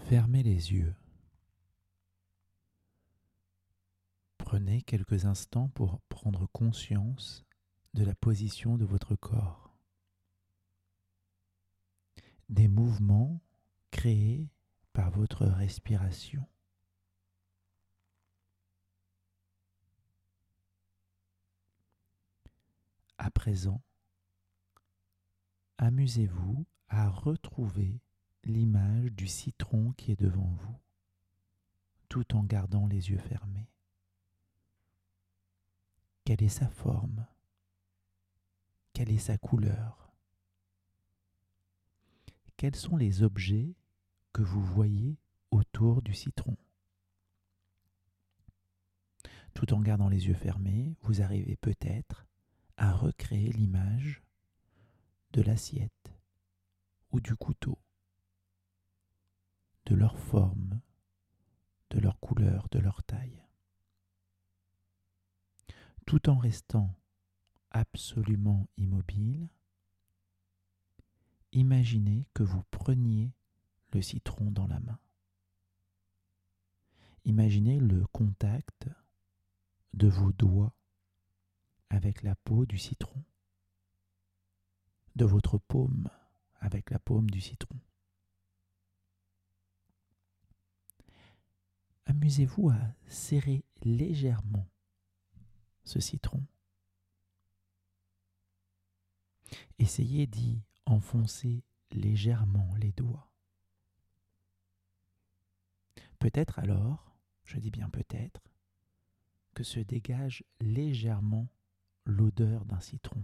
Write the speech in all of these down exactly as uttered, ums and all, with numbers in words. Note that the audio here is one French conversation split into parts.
Fermez les yeux. Prenez quelques instants pour prendre conscience de la position de votre corps, des mouvements créés par votre respiration. À présent, amusez-vous à retrouver l'image du citron qui est devant vous, tout en gardant les yeux fermés. Quelle est sa forme? Quelle est sa couleur? Quels sont les objets que vous voyez autour du citron? Tout en gardant les yeux fermés, vous arrivez peut-être à recréer l'image de l'assiette ou du couteau, de leur forme, de leur couleur, de leur taille. Tout en restant absolument immobile, imaginez que vous preniez le citron dans la main. Imaginez le contact de vos doigts avec la peau du citron, de votre paume avec la paume du citron. Amusez-vous à serrer légèrement ce citron. Essayez d'y enfoncer légèrement les doigts. Peut-être alors, je dis bien peut-être, que se dégage légèrement l'odeur d'un citron.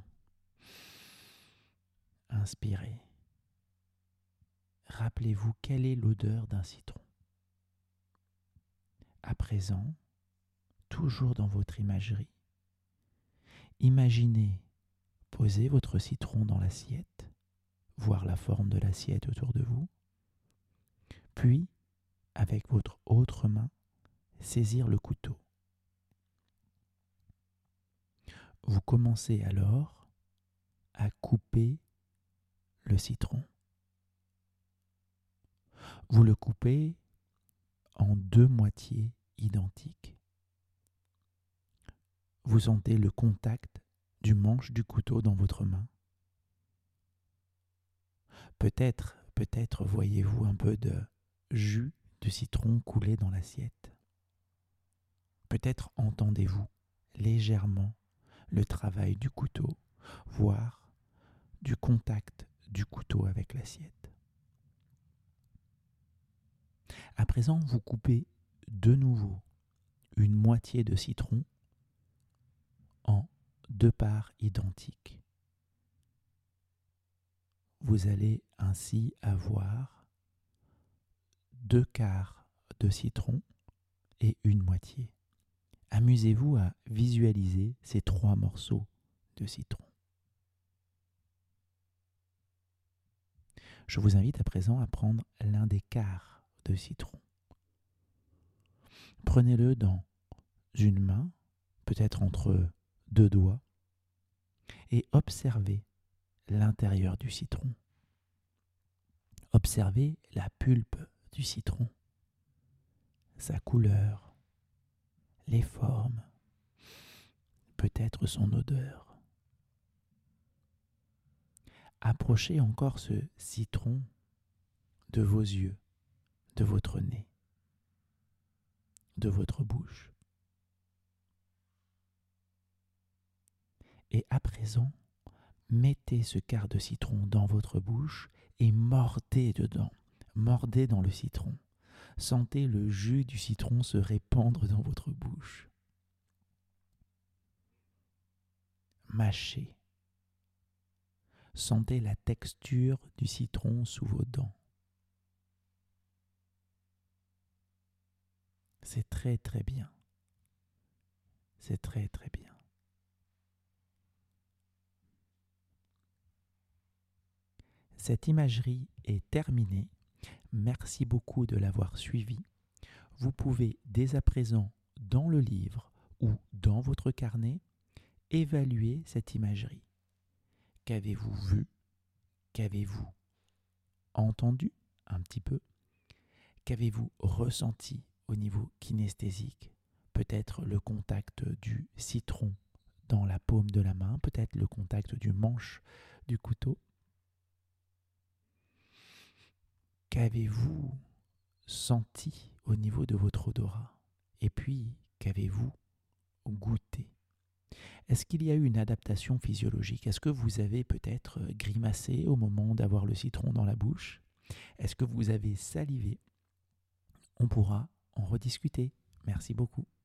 Inspirez. Rappelez-vous quelle est l'odeur d'un citron. À présent, toujours dans votre imagerie, imaginez poser votre citron dans l'assiette, voir la forme de l'assiette autour de vous, puis, avec votre autre main, saisir le couteau. Vous commencez alors à couper le citron. Vous le coupez en deux moitiés identiques. Vous sentez le contact du manche du couteau dans votre main. Peut-être, peut-être voyez-vous un peu de jus de citron couler dans l'assiette. Peut-être entendez-vous légèrement le travail du couteau, voire du contact du couteau avec l'assiette. À présent, vous coupez de nouveau une moitié de citron en deux parts identiques. Vous allez ainsi avoir deux quarts de citron et une moitié. Amusez-vous à visualiser ces trois morceaux de citron. Je vous invite à présent à prendre l'un des quarts de citron. Prenez-le dans une main, peut-être entre deux doigts, et observez l'intérieur du citron. Observez la pulpe du citron, sa couleur, les formes, peut-être son odeur. Approchez encore ce citron de vos yeux, de votre nez, de votre bouche. Et à présent, mettez ce quart de citron dans votre bouche et mordez dedans. Mordez dans le citron. Sentez le jus du citron se répandre dans votre bouche. Mâchez. Sentez la texture du citron sous vos dents. C'est très très bien. C'est très très bien. Cette imagerie est terminée. Merci beaucoup de l'avoir suivie. Vous pouvez dès à présent, dans le livre ou dans votre carnet, évaluer cette imagerie. Qu'avez-vous vu? Qu'avez-vous entendu un petit peu? Qu'avez-vous ressenti au niveau kinesthésique? Peut-être le contact du citron dans la paume de la main, peut-être le contact du manche du couteau. Qu'avez-vous senti au niveau de votre odorat? Et puis, qu'avez-vous goûté? Est-ce qu'il y a eu une adaptation physiologique? Est-ce que vous avez peut-être grimacé au moment d'avoir le citron dans la bouche? Est-ce que vous avez salivé? On pourra en rediscuter. Merci beaucoup.